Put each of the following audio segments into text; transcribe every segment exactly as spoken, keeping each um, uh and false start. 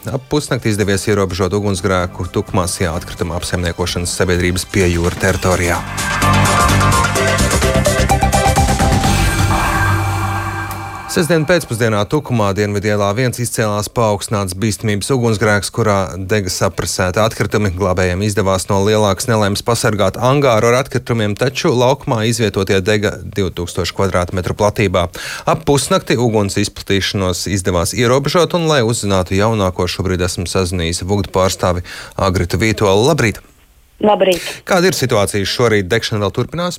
Ap pusnaktī izdevies ierobežot ugunsgrēku Tukmasjā atkrituma apsaimniekošanas sabiedrības Piejūra teritorijā. Sestdien pēcpusdienā Tukumā Dienvidielā viens izcēlās paaugstināts bīstamības ugunsgrēks, kurā dega saprasēta atkritumi. Glābējiem izdevās no lielākas nelaimes pasargāt angāru ar atkritumiem, taču laukumā izvietotie dega divi tūkstoši kvadrātmetru platībā. Ap pusnakti uguns izplatīšanos izdevās ierobežot, un, lai uzzinātu jaunāko, šobrīd esmu sazinājies Vugdu pārstāvi Agritu Vītolu. Labrīt! Labrīt! Kāda ir situācija šorīt? Degšana vēl turpinās?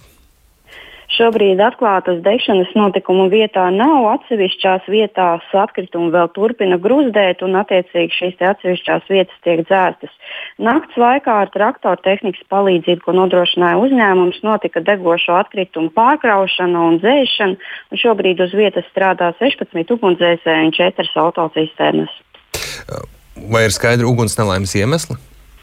Šobrīd atklātas degšanas notikumu vietā nav. Atsevišķās vietās atkritumi vēl turpina gruzdēt, un attiecīgi šīs atsevišķās vietas tiek dzēstas. Nakts laikā ar traktoru tehnikas palīdzību, ko nodrošināja uzņēmums, notika degošo atkritumu pārkraušana un dzēšana, un šobrīd uz vietas strādā sešpadsmit ugunsdzēsēji un četras autocisternas. Vai ir skaidri uguns nelaimes iemesli?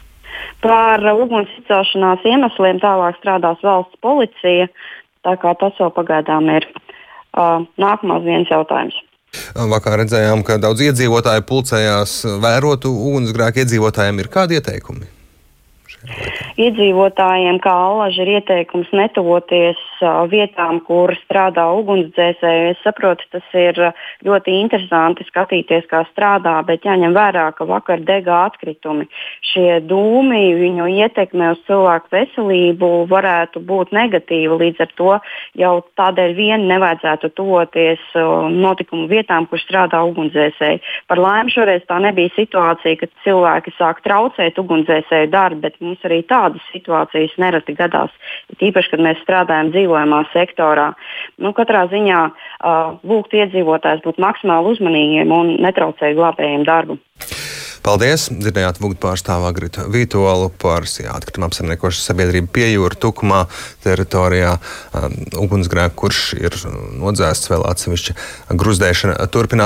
Par uguns izcelšanās iemesliem tālāk strādās valsts policija. Tā kā tas vēl pagaidām ir uh, nākamās dienas jautājums. Vakar redzējām, ka daudz iedzīvotāju pulcējās vērotu ugunsgrēku. Iedzīvotājiem ir kādi ieteikumi? Iedzīvotājiem, kā allaži, ir ieteikums netuvoties uh, vietām, kur strādā ugunsdzēsēji. Es saprotu, tas ir ļoti interesanti skatīties, kā strādā, bet jāņem vērā, ka vakar dega atkritumi. Šie dūmi, viņu ietekme uz cilvēku veselību varētu būt negatīva. Līdz ar to jau tādēļ vien nevajadzētu tuvoties uh, notikumu vietām, kur strādā ugunsdzēsēji. Par laimi šoreiz tā nebija situācija, kad cilvēki sāk traucēt ugunsdzēsēju darbu, bet mums arī tādas situācijas nereti gadās, tīpaši, kad mēs strādājam dzīvojamā sektorā. Nu, katrā ziņā uh, lūgt iedzīvotājs būt maksimāli uzmanīgiem un netraucēt glābējiem darbu. Paldies! Dzirdējāt Vugdu pārstāvu Agritu Vītolu par atkrituma apsaimniekošanas sabiedrību Piejūra Tukumā teritorijā. Um, ugunsgrēku, kurš ir nodzēsts, vēl atsevišķa gruzdēšana turpinās.